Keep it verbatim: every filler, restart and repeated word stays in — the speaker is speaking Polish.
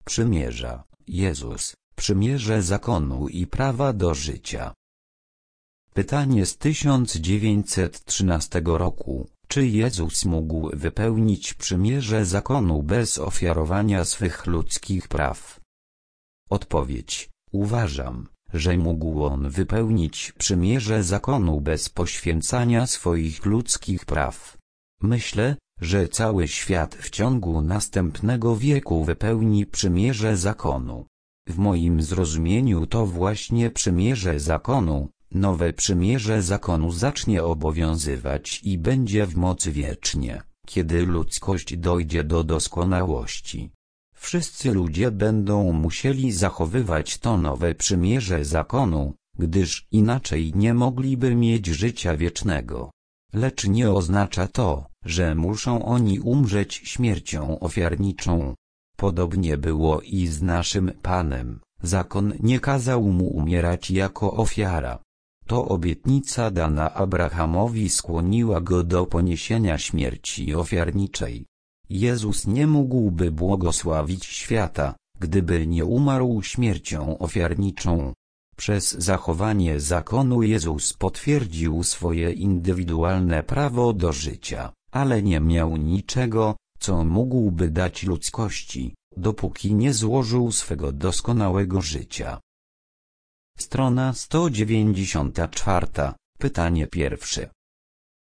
przymierza, Jezus, przymierze zakonu i prawa do życia. Pytanie z tysiąc dziewięćset trzynastego roku. Czy Jezus mógł wypełnić przymierze zakonu bez ofiarowania swych ludzkich praw? Odpowiedź. Uważam, że mógł on wypełnić przymierze zakonu bez poświęcania swoich ludzkich praw. Myślę, że cały świat w ciągu następnego wieku wypełni przymierze zakonu. W moim zrozumieniu to właśnie przymierze zakonu, nowe przymierze zakonu zacznie obowiązywać i będzie w mocy wiecznie, kiedy ludzkość dojdzie do doskonałości. Wszyscy ludzie będą musieli zachowywać to nowe przymierze zakonu, gdyż inaczej nie mogliby mieć życia wiecznego. Lecz nie oznacza to, że muszą oni umrzeć śmiercią ofiarniczą. Podobnie było i z naszym Panem, zakon nie kazał mu umierać jako ofiara. To obietnica dana Abrahamowi skłoniła go do poniesienia śmierci ofiarniczej. Jezus nie mógłby błogosławić świata, gdyby nie umarł śmiercią ofiarniczą. Przez zachowanie zakonu Jezus potwierdził swoje indywidualne prawo do życia, ale nie miał niczego, co mógłby dać ludzkości, dopóki nie złożył swego doskonałego życia. Strona sto dziewięćdziesiąta czwarta. Pytanie pierwsze.